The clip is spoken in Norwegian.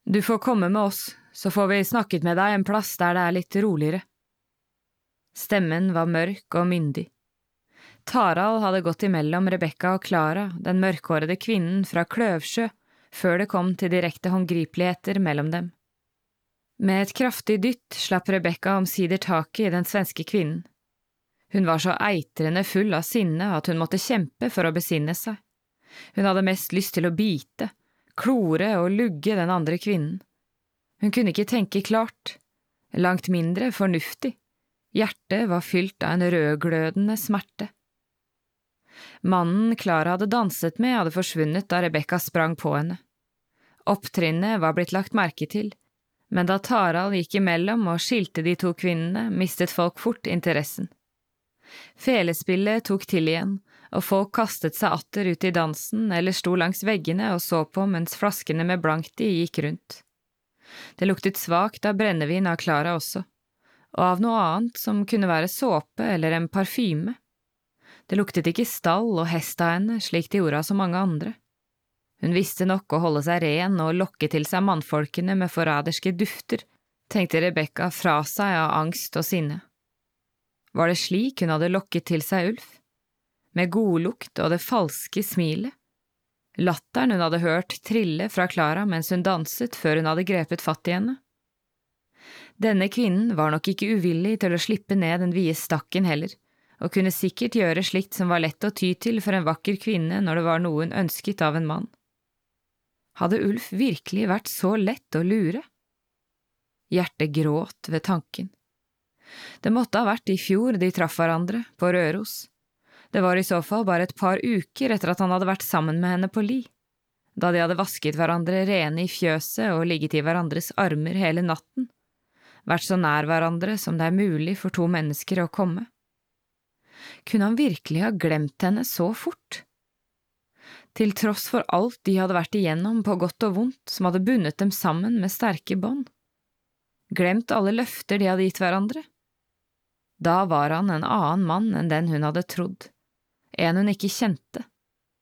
Du får komme med oss, så får vi snakket med deg en plass der det litt roligere. Stemmen var mørk og myndig. Tarald hadde gått imellom Rebekka og Klara, den mørkhårede kvinnen fra Kløvsjø, før det kom til direkte håndgripeligheter mellom dem. Med et kraftig dytt slapp Rebekka omsider taket i den svenske kvinnen. Hun var så eitrende full av sinne at hun måtte kjempe for å besinne seg. Hun hadde mest lyst til å bite, klore og lugge den andre kvinnen. Hun kunne ikke tenke klart, langt mindre fornuftig. Hjertet var fylt av en rødglødende smerte. Mannen Klara hadde danset med hadde forsvunnet da Rebekka sprang på henne. Opptrinnet var blitt lagt merke til, men da Tarald gikk imellom og skilte de to kvinnene, mistet folk fort interessen. Felespillet tok til igjen, og folk kastet seg atter ut i dansen eller sto langs veggene og så på mens flaskene med blankt i gikk rundt. Det luktet svakt av brennevin av Klara også, og av noe annet som kunne være såpe eller en parfyme. Det luktet ikke stall og hest av henne slik det gjorde av så mange andre. Hun visste nok å holde seg ren og lokke til seg mannfolkene med forræderske dufter, tenkte Rebekka fra seg av angst og sinne. Var det slik hun hadde lokket til seg Ulf? Med godlukt og det falske smilet? Latteren hun hadde hørt trille fra Klara mens hun danset før hun hadde grepet fatt i henne? Denne kvinnen var nok ikke uvillig til å slippe ned den vide stakken heller, og kunne sikkert gjøre slikt som var lett å ty til for en vakker kvinne når det var noe hun ønsket av en mann. Hadde Ulf virkelig vært så lett å lure? Hjertet gråt ved tanken. Det måtte ha vært i fjor de traff hverandre, på Røros. Det var i så fall bare et par uker etter at han hadde vært sammen med henne på Li, da de hadde vasket hverandre rene i fjøset og ligget i hverandres armer hele natten, vært så nær hverandre som det mulig for to mennesker å komme. Kunne han virkelig ha glemt henne så fort? Til tross for alt de hadde vært igjennom på godt og vondt som hadde bundet dem sammen med sterke bånd. Glemt alle løfter de hadde gitt hverandre. Da var han en annen mann enn den hun hadde trodd, en hun ikke kjente.